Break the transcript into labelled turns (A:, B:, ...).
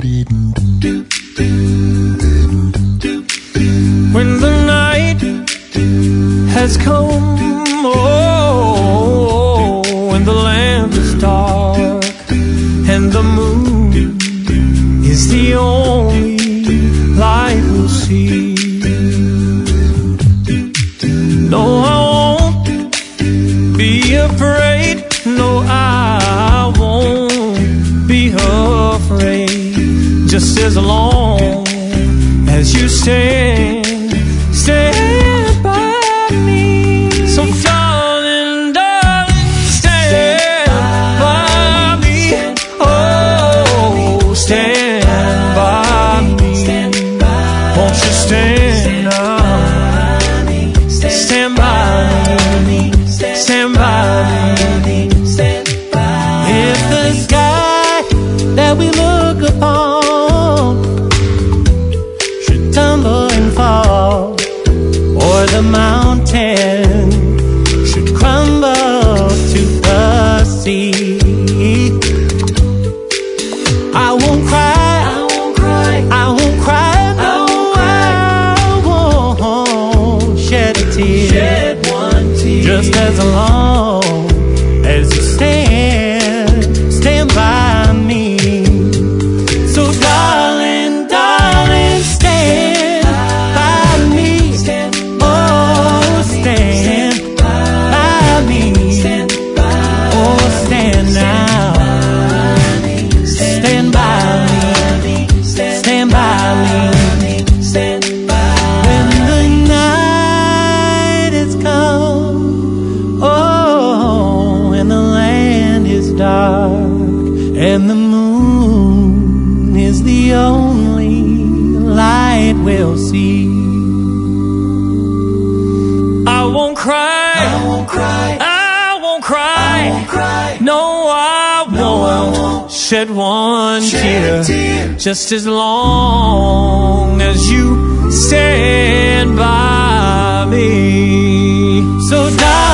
A: When the night has come, oh, when the land is dark and the moon is the only light we'll see. No, I won't be afraid. No, I won't be afraid. Just as long as you stand by me. So darling, darling, stand by me. Oh, stand by me. Won't you stand now? Stand by me. Stand by me. If the sky that we look upon should tumble and fall, or the mountain should crumble to the sea, I won't cry, I won't cry, I won't cry, no, I won't shed a tear, shed one tear. Just as long as you stand by me. So darling, darling, stand by me. Oh, stand by me. Oh, stand now. Stand by me. Stand by me. When the night is come, oh, and the land is dark, and the moon is the only light we'll see. I won't cry, I won't cry, I won't cry, I won't cry. No, I won't shed one tear. Just as long as you stand by me. So darling,